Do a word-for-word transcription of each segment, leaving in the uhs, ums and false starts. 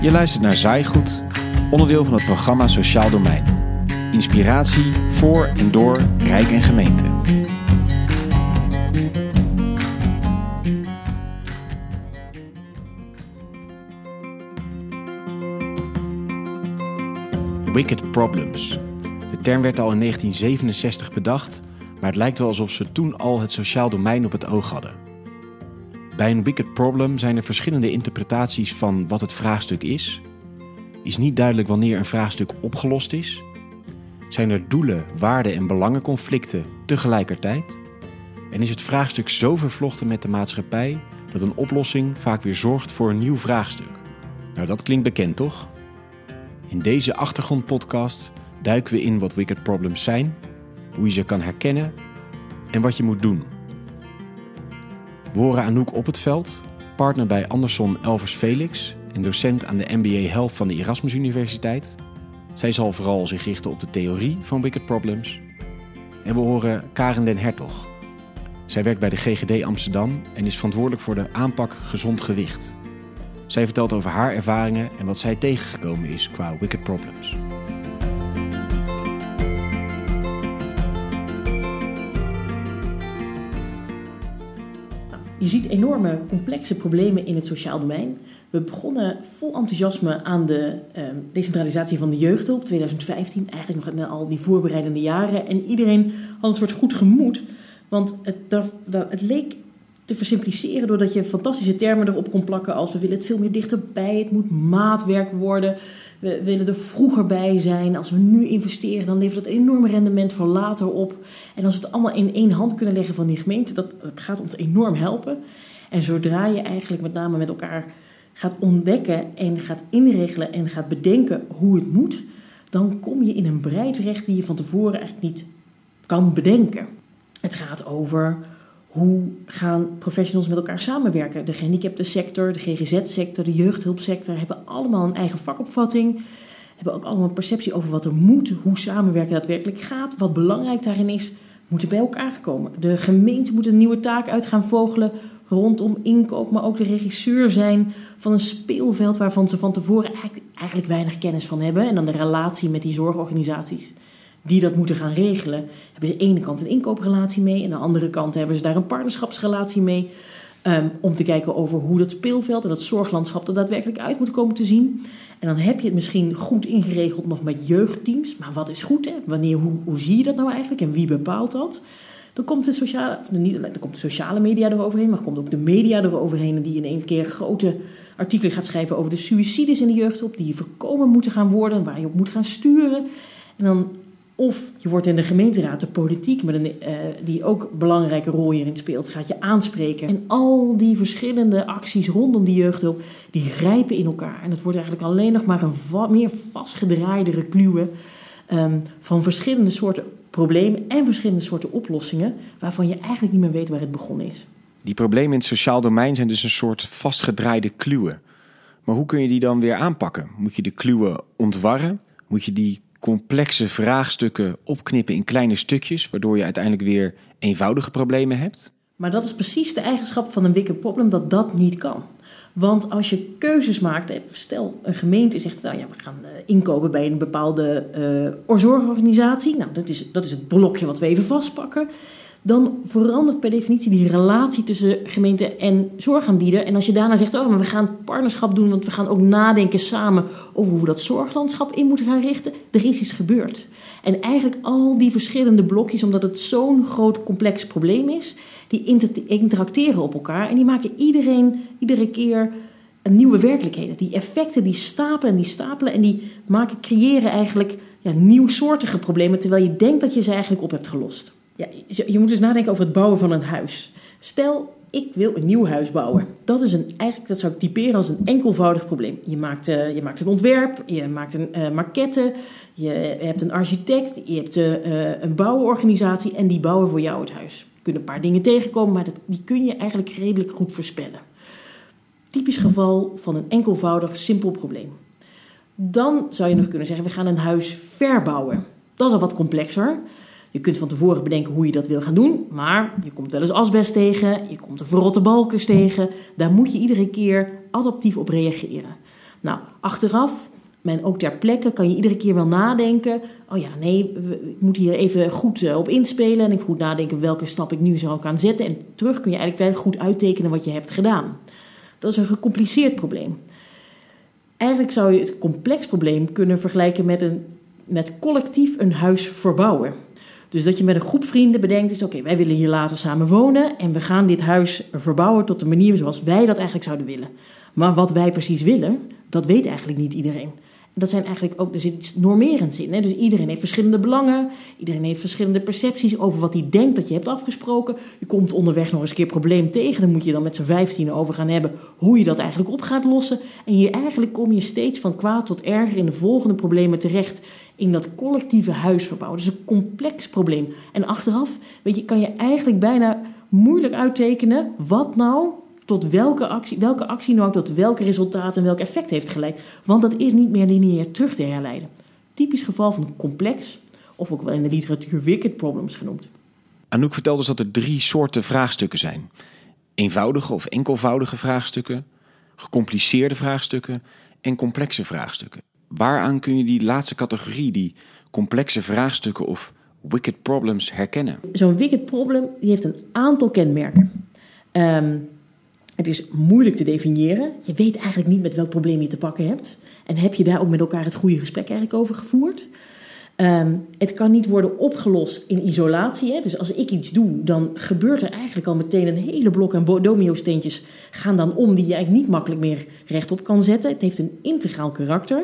Je luistert naar Zaaigoed, onderdeel van het programma Sociaal Domein. Inspiratie voor en door Rijk en gemeente. Wicked Problems. De term werd al in negentien zevenenzestig bedacht, maar het lijkt wel alsof ze toen al het sociaal domein op het oog hadden. Bij een wicked problem zijn er verschillende interpretaties van wat het vraagstuk is. Is niet duidelijk wanneer een vraagstuk opgelost is. Zijn er doelen, waarden en belangenconflicten tegelijkertijd? En is het vraagstuk zo vervlochten met de maatschappij dat een oplossing vaak weer zorgt voor een nieuw vraagstuk? Nou, dat klinkt bekend, toch? In deze achtergrondpodcast duiken we in wat wicked problems zijn, hoe je ze kan herkennen en wat je moet doen. We horen Anouk Oppetveld, partner bij Anderson Elvers Felix en docent aan de M B A Health van de Erasmus Universiteit. Zij zal vooral zich richten op de theorie van wicked problems. En we horen Karen den Hertog. Zij werkt bij de G G D Amsterdam en is verantwoordelijk voor de aanpak gezond gewicht. Zij vertelt over haar ervaringen en wat zij tegengekomen is qua wicked problems. Je ziet enorme complexe problemen in het sociaal domein. We begonnen vol enthousiasme aan de uh, decentralisatie van de jeugdhulp twintig vijftien. Eigenlijk nog in al die voorbereidende jaren. En iedereen had een soort goed gemoed. Want het, dat, dat, het leek te versimpliceren doordat je fantastische termen erop kon plakken als we willen het veel meer dichterbij, het moet maatwerk worden, we willen er vroeger bij zijn. Als we nu investeren, dan levert dat een enorm rendement voor later op. En als we het allemaal in één hand kunnen leggen van die gemeente, dat gaat ons enorm helpen. En zodra je eigenlijk met name met elkaar gaat ontdekken en gaat inregelen en gaat bedenken hoe het moet, dan kom je in een brei terecht die je van tevoren eigenlijk niet kan bedenken. Het gaat over hoe gaan professionals met elkaar samenwerken? De gehandicaptensector, de G G Z-sector, de jeugdhulpsector hebben allemaal een eigen vakopvatting. Hebben ook allemaal een perceptie over wat er moet, hoe samenwerken daadwerkelijk gaat. Wat belangrijk daarin is, moeten bij elkaar komen. De gemeente moet een nieuwe taak uit gaan vogelen rondom inkoop, maar ook de regisseur zijn van een speelveld waarvan ze van tevoren eigenlijk, eigenlijk weinig kennis van hebben. En dan de relatie met die zorgorganisaties die dat moeten gaan regelen, hebben ze aan de ene kant een inkooprelatie mee en aan de andere kant hebben ze daar een partnerschapsrelatie mee. Um, om te kijken over hoe dat speelveld en dat zorglandschap er daadwerkelijk uit moet komen te zien. En dan heb je het misschien goed ingeregeld nog met jeugdteams. Maar wat is goed, hè? Wanneer, hoe, hoe zie je dat nou eigenlijk en wie bepaalt dat? Dan komt de sociale, niet, dan komt de sociale media eroverheen, maar komt ook de media eroverheen die in één keer grote artikelen gaat schrijven over de suïcides in de jeugdhulp die voorkomen moeten gaan worden, waar je op moet gaan sturen. En dan of je wordt in de gemeenteraad, de politiek, met een, uh, die ook een belangrijke rol hierin speelt, gaat je aanspreken. En al die verschillende acties rondom die jeugdhulp, die grijpen in elkaar. En het wordt eigenlijk alleen nog maar een va- meer vastgedraaide kluwen um, van verschillende soorten problemen en verschillende soorten oplossingen, waarvan je eigenlijk niet meer weet waar het begonnen is. Die problemen in het sociaal domein zijn dus een soort vastgedraaide kluwen. Maar hoe kun je die dan weer aanpakken? Moet je de kluwen ontwarren? Moet je die complexe vraagstukken opknippen in kleine stukjes, waardoor je uiteindelijk weer eenvoudige problemen hebt? Maar dat is precies de eigenschap van een wicked problem, dat dat niet kan. Want als je keuzes maakt, stel een gemeente zegt, nou ja, we gaan inkopen bij een bepaalde uh, zorgorganisatie. Nou, dat is, dat is het blokje wat we even vastpakken. Dan verandert per definitie die relatie tussen gemeente en zorgaanbieder. En als je daarna zegt, oh, maar we gaan partnerschap doen, want we gaan ook nadenken samen over hoe we dat zorglandschap in moeten gaan richten. Er is iets gebeurd. En eigenlijk al die verschillende blokjes, omdat het zo'n groot complex probleem is, die inter- interacteren op elkaar en die maken iedereen iedere keer een nieuwe werkelijkheden. Die effecten die stapelen en die stapelen en die maken, creëren eigenlijk ja, nieuwsoortige problemen, terwijl je denkt dat je ze eigenlijk op hebt gelost. Ja, je moet dus nadenken over het bouwen van een huis. Stel, ik wil een nieuw huis bouwen. Dat is een, eigenlijk, dat zou ik typeren als een enkelvoudig probleem. Je maakt, uh, je maakt een ontwerp, je maakt een uh, maquette, je hebt een architect, je hebt uh, een bouworganisatie en die bouwen voor jou het huis. Er kunnen een paar dingen tegenkomen, maar dat, die kun je eigenlijk redelijk goed voorspellen. Typisch geval van een enkelvoudig, simpel probleem. Dan zou je nog kunnen zeggen, we gaan een huis verbouwen. Dat is al wat complexer. Je kunt van tevoren bedenken hoe je dat wil gaan doen, maar je komt wel eens asbest tegen, je komt de verrotte balkens tegen. Daar moet je iedere keer adaptief op reageren. Nou, achteraf, en ook ter plekke, kan je iedere keer wel nadenken. Oh ja, nee, ik moet hier even goed op inspelen. En ik moet goed nadenken welke stap ik nu zou gaan zetten. En terug kun je eigenlijk wel goed uittekenen wat je hebt gedaan. Dat is een gecompliceerd probleem. Eigenlijk zou je het complex probleem kunnen vergelijken met, een, met collectief een huis verbouwen. Dus dat je met een groep vrienden bedenkt, is oké, okay, wij willen hier later samen wonen en we gaan dit huis verbouwen tot de manier zoals wij dat eigenlijk zouden willen. Maar wat wij precies willen, dat weet eigenlijk niet iedereen. En dat zijn eigenlijk ook, er zit iets normerends in. Hè? Dus iedereen heeft verschillende belangen, iedereen heeft verschillende percepties over wat hij denkt dat je hebt afgesproken. Je komt onderweg nog eens een keer probleem tegen, dan moet je dan met z'n vijftien over gaan hebben hoe je dat eigenlijk op gaat lossen. En hier eigenlijk kom je steeds van kwaad tot erger in de volgende problemen terecht in dat collectieve huisverbouwen. Dat is een complex probleem. En achteraf, weet je, kan je eigenlijk bijna moeilijk uittekenen wat nou tot welke actie, welke actie nou tot welke resultaat en welk effect heeft geleid. Want dat is niet meer lineair terug te herleiden. Typisch geval van een complex, of ook wel in de literatuur wicked problems genoemd. Anouk vertelde dus dat er drie soorten vraagstukken zijn. Eenvoudige of enkelvoudige vraagstukken, gecompliceerde vraagstukken en complexe vraagstukken. Waaraan kun je die laatste categorie, die complexe vraagstukken of wicked problems, herkennen? Zo'n wicked problem die heeft een aantal kenmerken. Um, het is moeilijk te definiëren. Je weet eigenlijk niet met welk probleem je te pakken hebt. En heb je daar ook met elkaar het goede gesprek eigenlijk over gevoerd? Um, het kan niet worden opgelost in isolatie. Hè? Dus als ik iets doe, dan gebeurt er eigenlijk al meteen een hele blok aan domino-steentjes gaan dan om die je eigenlijk niet makkelijk meer rechtop kan zetten. Het heeft een integraal karakter.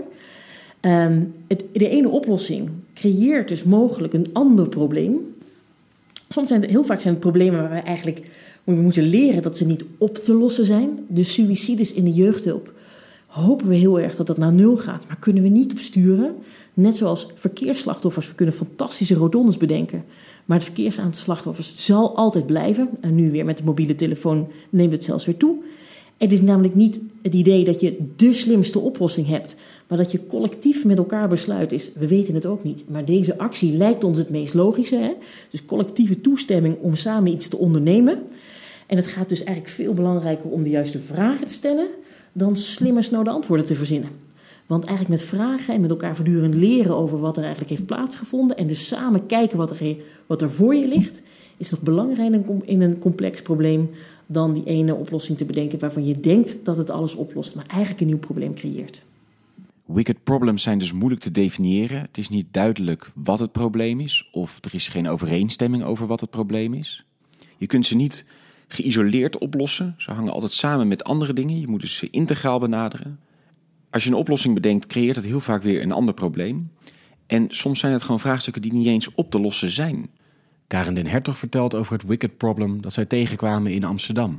Um, het, de ene oplossing creëert dus mogelijk een ander probleem. Soms zijn het, heel vaak zijn het problemen waar we eigenlijk we moeten leren dat ze niet op te lossen zijn. De suïcides in de jeugdhulp hopen we heel erg dat dat naar nul gaat, maar kunnen we niet op sturen. Net zoals verkeersslachtoffers, we kunnen fantastische rotondes bedenken. Maar het verkeersaantal slachtoffers zal altijd blijven. En nu weer met de mobiele telefoon neemt het zelfs weer toe. Het is namelijk niet het idee dat je de slimste oplossing hebt, maar dat je collectief met elkaar besluit is, we weten het ook niet, maar deze actie lijkt ons het meest logische. Hè? Dus collectieve toestemming om samen iets te ondernemen. En het gaat dus eigenlijk veel belangrijker om de juiste vragen te stellen dan slimme, snode antwoorden te verzinnen. Want eigenlijk met vragen en met elkaar voortdurend leren over wat er eigenlijk heeft plaatsgevonden en dus samen kijken wat er, wat er voor je ligt, is nog belangrijker in een complex probleem dan die ene oplossing te bedenken waarvan je denkt dat het alles oplost, maar eigenlijk een nieuw probleem creëert. Wicked problems zijn dus moeilijk te definiëren. Het is niet duidelijk wat het probleem is of er is geen overeenstemming over wat het probleem is. Je kunt ze niet geïsoleerd oplossen. Ze hangen altijd samen met andere dingen. Je moet dus ze integraal benaderen. Als je een oplossing bedenkt, creëert het heel vaak weer een ander probleem. En soms zijn het gewoon vraagstukken die niet eens op te lossen zijn. Karen den Hertog vertelt over het wicked problem dat zij tegenkwamen in Amsterdam.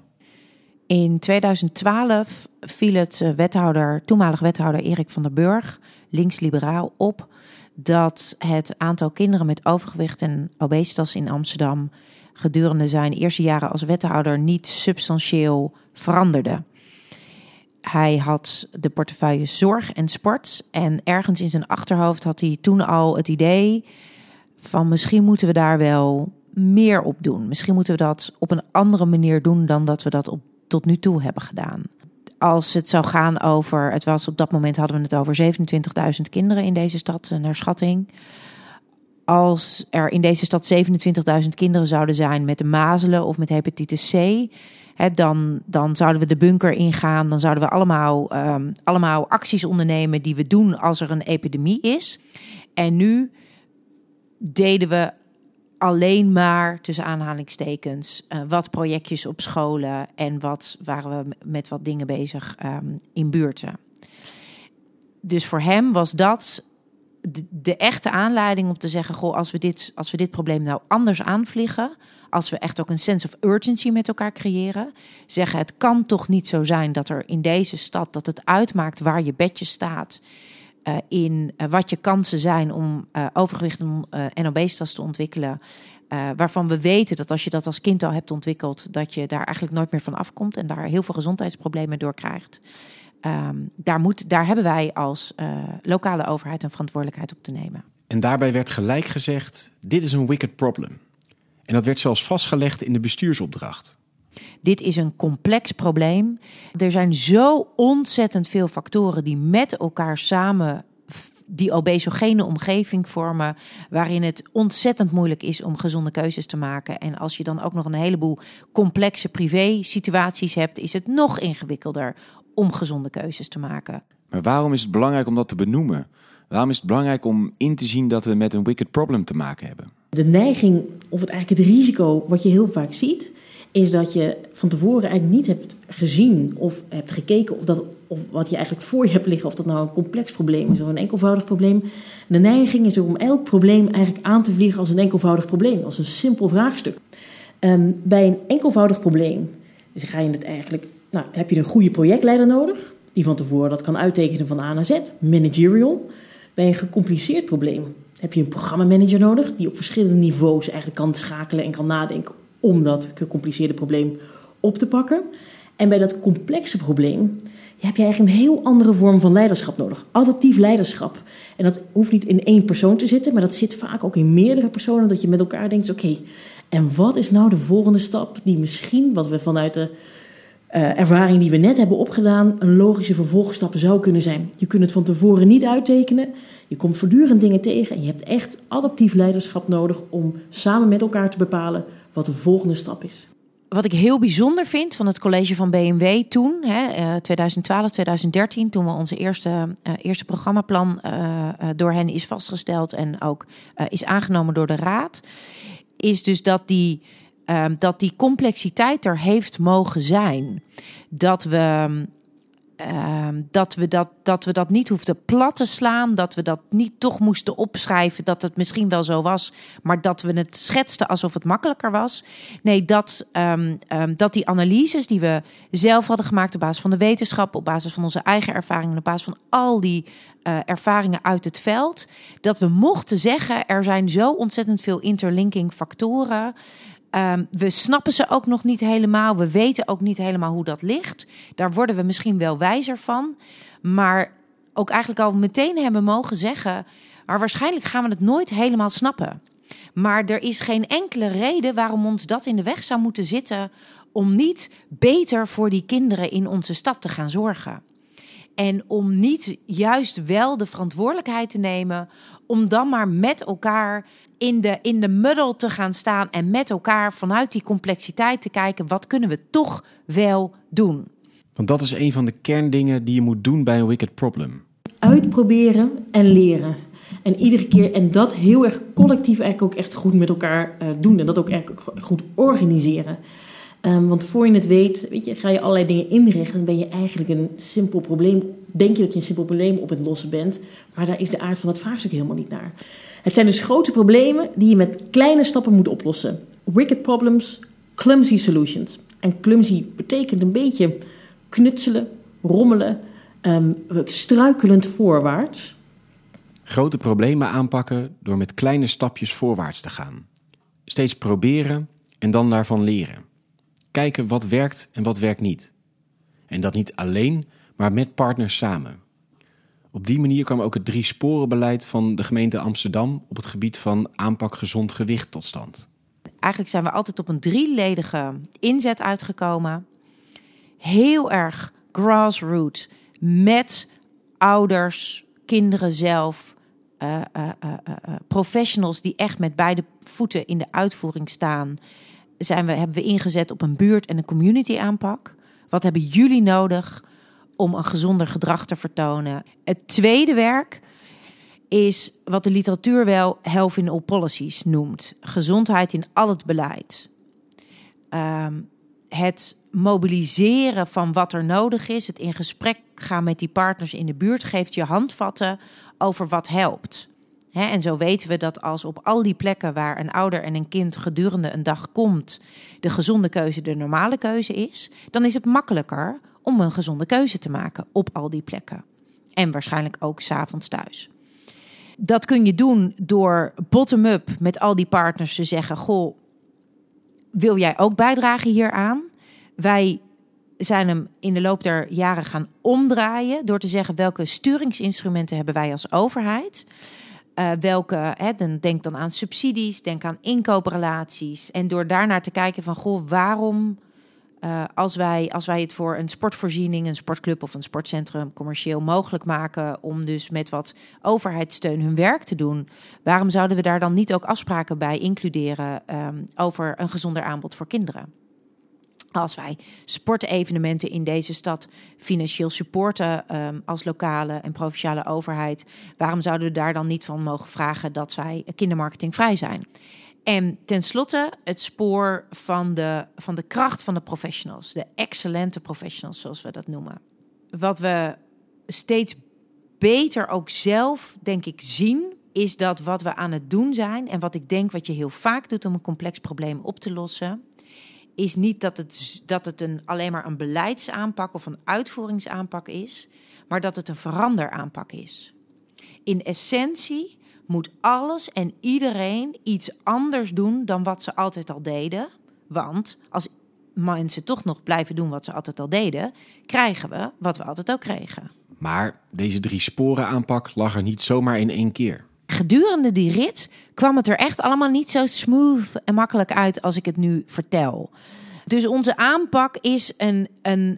In tweeduizend twaalf viel het wethouder, toenmalig wethouder Erik van der Burg, links-liberaal, op dat het aantal kinderen met overgewicht en obesitas in Amsterdam gedurende zijn eerste jaren als wethouder niet substantieel veranderde. Hij had de portefeuille zorg en sport en ergens in zijn achterhoofd had hij toen al het idee van misschien moeten we daar wel meer op doen. Misschien moeten we dat op een andere manier doen dan dat we dat op, tot nu toe hebben gedaan. Als het zou gaan over, het was op dat moment hadden we het over zevenentwintigduizend kinderen in deze stad, naar schatting. Als er in deze stad zevenentwintigduizend kinderen zouden zijn met de mazelen of met hepatitis C, hè, dan, dan zouden we de bunker ingaan. Dan zouden we allemaal, um, allemaal acties ondernemen die we doen als er een epidemie is. En nu deden we alleen maar, tussen aanhalingstekens, uh, wat projectjes op scholen en wat waren we met wat dingen bezig um, in buurten. Dus voor hem was dat de, de echte aanleiding om te zeggen, goh, als we dit, als we dit probleem nou anders aanvliegen, als we echt ook een sense of urgency met elkaar creëren, zeggen het kan toch niet zo zijn dat er in deze stad, dat het uitmaakt waar je bedje staat, Uh, in uh, wat je kansen zijn om uh, overgewicht en, uh, en obesitas te ontwikkelen. Uh, waarvan we weten dat als je dat als kind al hebt ontwikkeld, dat je daar eigenlijk nooit meer van afkomt en daar heel veel gezondheidsproblemen door krijgt. Um, daar, moet, daar hebben wij als uh, lokale overheid een verantwoordelijkheid op te nemen. En daarbij werd gelijk gezegd, dit is een wicked problem. En dat werd zelfs vastgelegd in de bestuursopdracht. dit is een complex probleem. Er zijn zo ontzettend veel factoren die met elkaar samen die obesogene omgeving vormen, waarin het ontzettend moeilijk is om gezonde keuzes te maken. En als je dan ook nog een heleboel complexe privé-situaties hebt, is het nog ingewikkelder om gezonde keuzes te maken. Maar waarom is het belangrijk om dat te benoemen? Waarom is het belangrijk om in te zien dat we met een wicked problem te maken hebben? De neiging, of het eigenlijk het risico wat je heel vaak ziet, is dat je van tevoren eigenlijk niet hebt gezien of hebt gekeken of, dat, of wat je eigenlijk voor je hebt liggen, of dat nou een complex probleem is of een enkelvoudig probleem. De neiging is om elk probleem eigenlijk aan te vliegen als een enkelvoudig probleem, als een simpel vraagstuk. Um, bij een enkelvoudig probleem dus ga je het eigenlijk, nou, heb je een goede projectleider nodig, die van tevoren dat kan uittekenen van A naar Z, managerial. Bij een gecompliceerd probleem heb je een programmamanager nodig, die op verschillende niveaus eigenlijk kan schakelen en kan nadenken om dat gecompliceerde probleem op te pakken. En bij dat complexe probleem heb je eigenlijk een heel andere vorm van leiderschap nodig. Adaptief leiderschap. En dat hoeft niet in één persoon te zitten, maar dat zit vaak ook in meerdere personen, dat je met elkaar denkt, oké, okay, en wat is nou de volgende stap die misschien, wat we vanuit de uh, ervaring die we net hebben opgedaan, een logische vervolgstap zou kunnen zijn. Je kunt het van tevoren niet uittekenen, je komt voortdurend dingen tegen en je hebt echt adaptief leiderschap nodig om samen met elkaar te bepalen wat de volgende stap is. Wat ik heel bijzonder vind van het college van B M W toen, hè, twintig twaalf, twintig dertien, toen we onze eerste, uh, eerste programmaplan uh, uh, door hen is vastgesteld en ook uh, is aangenomen door de Raad, is dus dat die, uh, dat die complexiteit er heeft mogen zijn. Dat we... Uh, dat, we dat, dat we dat niet hoefden plat te slaan, dat we dat niet toch moesten opschrijven, dat het misschien wel zo was, maar dat we het schetsten alsof het makkelijker was. Nee, dat, um, um, dat die analyses die we zelf hadden gemaakt op basis van de wetenschap, op basis van onze eigen ervaringen, op basis van al die uh, ervaringen uit het veld, dat we mochten zeggen, er zijn zo ontzettend veel interlinking factoren. Um, we snappen ze ook nog niet helemaal. We weten ook niet helemaal hoe dat ligt. Daar worden we misschien wel wijzer van. Maar ook eigenlijk al meteen hebben mogen zeggen, maar waarschijnlijk gaan we het nooit helemaal snappen. Maar er is geen enkele reden waarom ons dat in de weg zou moeten zitten om niet beter voor die kinderen in onze stad te gaan zorgen. En om niet juist wel de verantwoordelijkheid te nemen om dan maar met elkaar in de, in de muddle te gaan staan en met elkaar vanuit die complexiteit te kijken, wat kunnen we toch wel doen? Want dat is een van de kerndingen die je moet doen bij een wicked problem. Uitproberen en leren. En iedere keer, en dat heel erg collectief eigenlijk ook echt goed met elkaar uh, doen. En dat ook echt goed organiseren. Um, want voor je het weet, weet je, ga je allerlei dingen inrichten. Dan ben je eigenlijk een simpel probleem. Denk je dat je een simpel probleem op het lossen bent. Maar daar is de aard van het vraagstuk helemaal niet naar. Het zijn dus grote problemen die je met kleine stappen moet oplossen. Wicked problems, clumsy solutions. En clumsy betekent een beetje knutselen, rommelen, um, struikelend voorwaarts. Grote problemen aanpakken door met kleine stapjes voorwaarts te gaan. Steeds proberen en dan daarvan leren. Kijken wat werkt en wat werkt niet. En dat niet alleen, maar met partners samen. Op die manier kwam ook het drie-sporenbeleid van de gemeente Amsterdam op het gebied van aanpak gezond gewicht tot stand. Eigenlijk zijn we altijd op een drieledige inzet uitgekomen. Heel erg grassroots, met ouders, kinderen zelf, uh, uh, uh, uh, professionals die echt met beide voeten in de uitvoering staan. Zijn we, hebben we ingezet op een buurt- en een community aanpak. Wat hebben jullie nodig om een gezonder gedrag te vertonen? Het tweede werk is wat de literatuur wel health in all policies noemt. Gezondheid in al het beleid. Um, het mobiliseren van wat er nodig is. Het in gesprek gaan met die partners in de buurt geeft je handvatten over wat helpt. He, en zo weten we dat als op al die plekken waar een ouder en een kind gedurende een dag komt, de gezonde keuze de normale keuze is, dan is het makkelijker om een gezonde keuze te maken op al die plekken. En waarschijnlijk ook 's avonds thuis. Dat kun je doen door bottom-up met al die partners te zeggen, goh, wil jij ook bijdragen hieraan? Wij zijn hem in de loop der jaren gaan omdraaien door te zeggen welke sturingsinstrumenten hebben wij als overheid. Uh, welke, hè, dan denk dan aan subsidies, denk aan inkooprelaties. En door daarnaar te kijken van, goh, waarom Uh, als, wij, als wij het voor een sportvoorziening, een sportclub of een sportcentrum commercieel mogelijk maken om dus met wat overheidssteun hun werk te doen, waarom zouden we daar dan niet ook afspraken bij includeren um, over een gezonder aanbod voor kinderen? Als wij sportevenementen in deze stad financieel supporten um, als lokale en provinciale overheid, waarom zouden we daar dan niet van mogen vragen dat zij kindermarketingvrij zijn? En tenslotte het spoor van de, van de kracht van de professionals. De excellente professionals, zoals we dat noemen. Wat we steeds beter ook zelf, denk ik, zien, is dat wat we aan het doen zijn, en wat ik denk wat je heel vaak doet om een complex probleem op te lossen, is niet dat het, dat het een, alleen maar een beleidsaanpak of een uitvoeringsaanpak is, maar dat het een veranderaanpak is. In essentie moet alles en iedereen iets anders doen dan wat ze altijd al deden. Want als mensen toch nog blijven doen wat ze altijd al deden, krijgen we wat we altijd ook kregen. Maar deze drie sporen aanpak lag er niet zomaar in één keer. Gedurende die rit kwam het er echt allemaal niet zo smooth en makkelijk uit als ik het nu vertel. Dus onze aanpak is een, een,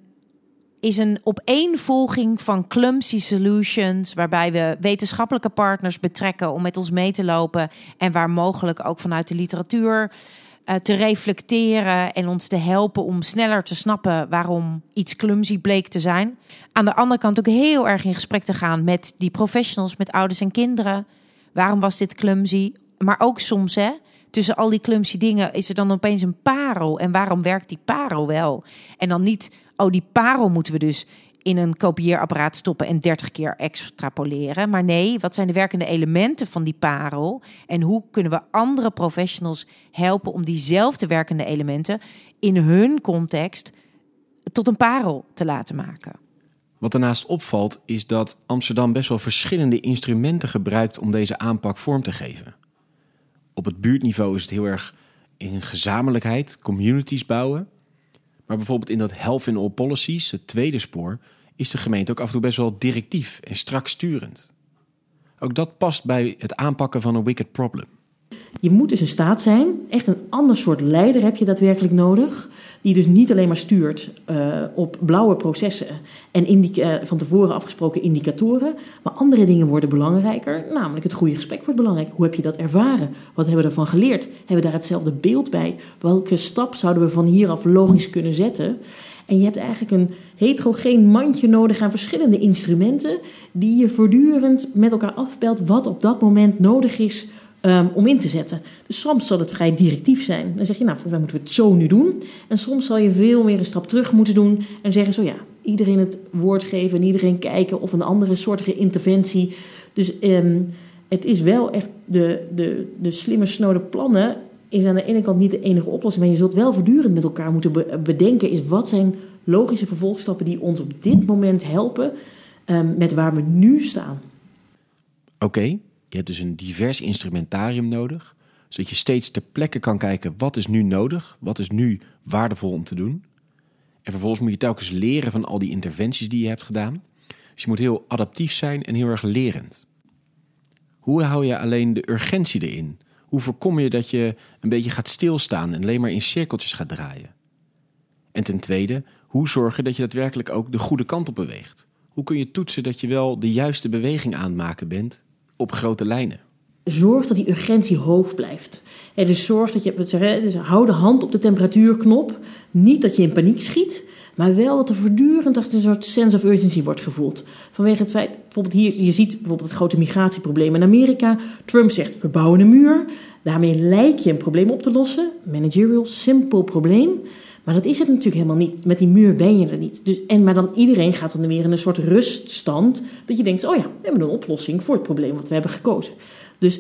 is een opeenvolging van clumsy solutions, waarbij we wetenschappelijke partners betrekken om met ons mee te lopen en waar mogelijk ook vanuit de literatuur uh, te reflecteren en ons te helpen om sneller te snappen waarom iets clumsy bleek te zijn. Aan de andere kant ook heel erg in gesprek te gaan met die professionals, met ouders en kinderen. Waarom was dit clumsy? Maar ook soms, hè, tussen al die clumsy dingen is er dan opeens een parel. En waarom werkt die parel wel? En dan niet, oh, die parel moeten we dus in een kopieerapparaat stoppen en dertig keer extrapoleren. Maar nee, wat zijn de werkende elementen van die parel? En hoe kunnen we andere professionals helpen om diezelfde werkende elementen in hun context tot een parel te laten maken? Wat daarnaast opvalt is dat Amsterdam best wel verschillende instrumenten gebruikt om deze aanpak vorm te geven. Op het buurtniveau is het heel erg in gezamenlijkheid, communities bouwen. Maar bijvoorbeeld in dat Health in All Policies, het tweede spoor, is de gemeente ook af en toe best wel directief en strak sturend. Ook dat past bij het aanpakken van een wicked problem. Je moet dus in staat zijn, echt een ander soort leider heb je daadwerkelijk nodig, die dus niet alleen maar stuurt uh, op blauwe processen en indica- uh, van tevoren afgesproken indicatoren, maar andere dingen worden belangrijker, namelijk het goede gesprek wordt belangrijk. Hoe heb je dat ervaren? Wat hebben we ervan geleerd? Hebben we daar hetzelfde beeld bij? Welke stap zouden we van hieraf logisch kunnen zetten? En je hebt eigenlijk een heterogeen mandje nodig aan verschillende instrumenten die je voortdurend met elkaar afpelt wat op dat moment nodig is Um, om in te zetten. Dus soms zal het vrij directief zijn. Dan zeg je, nou, volgens mij moeten we het zo nu doen. En soms zal je veel meer een stap terug moeten doen en zeggen zo, ja, iedereen het woord geven en iedereen kijken of een andere soortige interventie. Dus um, het is wel echt de, de, de slimme snode plannen is aan de ene kant niet de enige oplossing, maar je zult wel voortdurend met elkaar moeten be- bedenken is wat zijn logische vervolgstappen die ons op dit moment helpen um, met waar we nu staan. Oké. Okay. Je hebt dus een divers instrumentarium nodig, zodat je steeds ter plekke kan kijken wat is nu nodig, wat is nu waardevol om te doen. En vervolgens moet je telkens leren van al die interventies die je hebt gedaan. Dus je moet heel adaptief zijn en heel erg lerend. Hoe hou je alleen de urgentie erin? Hoe voorkom je dat je een beetje gaat stilstaan en alleen maar in cirkeltjes gaat draaien? En ten tweede, hoe zorg je dat je daadwerkelijk ook de goede kant op beweegt? Hoe kun je toetsen dat je wel de juiste beweging aan het maken bent op grote lijnen? Zorg dat die urgentie hoog blijft. En dus zorg dat je, wat zeggen, dus hou de hand op de temperatuurknop. Niet dat je in paniek schiet, maar wel dat er voortdurend achter een soort sense of urgency wordt gevoeld. Vanwege het feit, bijvoorbeeld hier, je ziet bijvoorbeeld het grote migratieprobleem in Amerika. Trump zegt, we bouwen een muur. Daarmee lijkt je een probleem op te lossen. Managerial, simpel probleem. Maar dat is het natuurlijk helemaal niet. Met die muur ben je er niet. Dus, en, maar dan iedereen gaat dan weer in een soort ruststand. Dat je denkt, oh ja, we hebben een oplossing voor het probleem wat we hebben gekozen. Dus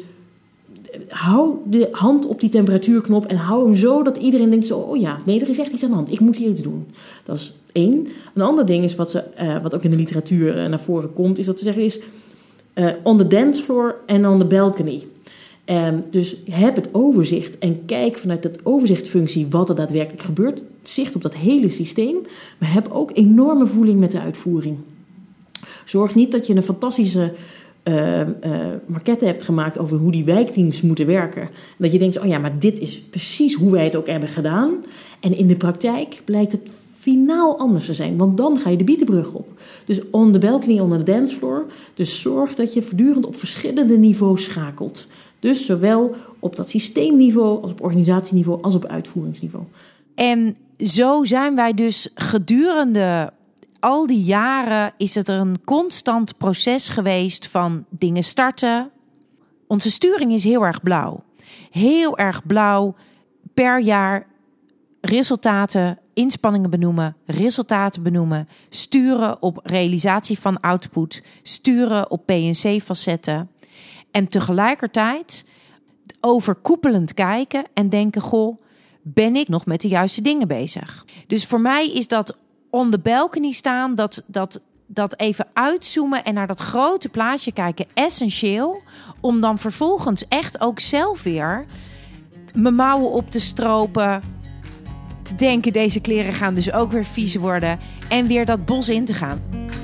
hou de hand op die temperatuurknop en hou hem zo dat iedereen denkt, zo, oh ja, nee, er is echt iets aan de hand. Ik moet hier iets doen. Dat is één. Een ander ding is wat, ze, uh, wat ook in de literatuur uh, naar voren komt, is dat ze zeggen is uh, on the dance floor en on the balcony. Um, dus heb het overzicht en kijk vanuit dat overzichtfunctie wat er daadwerkelijk gebeurt. Zicht op dat hele systeem, maar heb ook enorme voeling met de uitvoering. Zorg niet dat je een fantastische uh, uh, maquette hebt gemaakt over hoe die wijkteams moeten werken. En dat je denkt, oh ja, maar dit is precies hoe wij het ook hebben gedaan. En in de praktijk blijkt het finaal anders te zijn. Want dan ga je de bietenbrug op. Dus on the balcony, on the dancefloor. Dus zorg dat je voortdurend op verschillende niveaus schakelt. Dus zowel op dat systeemniveau als op organisatieniveau als op uitvoeringsniveau. En zo zijn wij dus gedurende al die jaren is het er een constant proces geweest van dingen starten. Onze sturing is heel erg blauw. Heel erg blauw per jaar resultaten, inspanningen benoemen, resultaten benoemen, sturen op realisatie van output, sturen op P en C-facetten. En tegelijkertijd overkoepelend kijken en denken, goh, ben ik nog met de juiste dingen bezig? Dus voor mij is dat on the balcony staan, dat, dat, dat even uitzoomen en naar dat grote plaatje kijken, essentieel. Om dan vervolgens echt ook zelf weer mijn mouwen op te stropen. Te denken, deze kleren gaan dus ook weer vies worden. En weer dat bos in te gaan.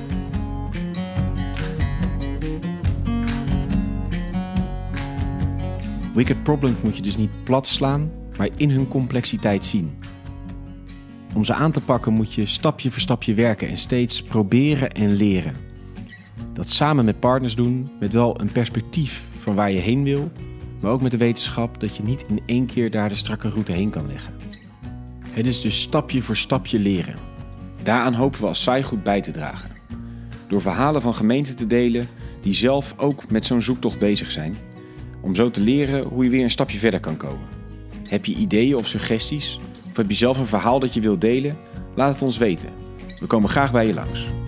Wicked Problems moet je dus niet plat slaan, maar in hun complexiteit zien. Om ze aan te pakken moet je stapje voor stapje werken en steeds proberen en leren. Dat samen met partners doen, met wel een perspectief van waar je heen wil, maar ook met de wetenschap dat je niet in één keer daar de strakke route heen kan leggen. Het is dus stapje voor stapje leren. Daaraan hopen we als Saaigoed bij te dragen. Door verhalen van gemeenten te delen die zelf ook met zo'n zoektocht bezig zijn, om zo te leren hoe je weer een stapje verder kan komen. Heb je ideeën of suggesties? Of heb je zelf een verhaal dat je wilt delen? Laat het ons weten. We komen graag bij je langs.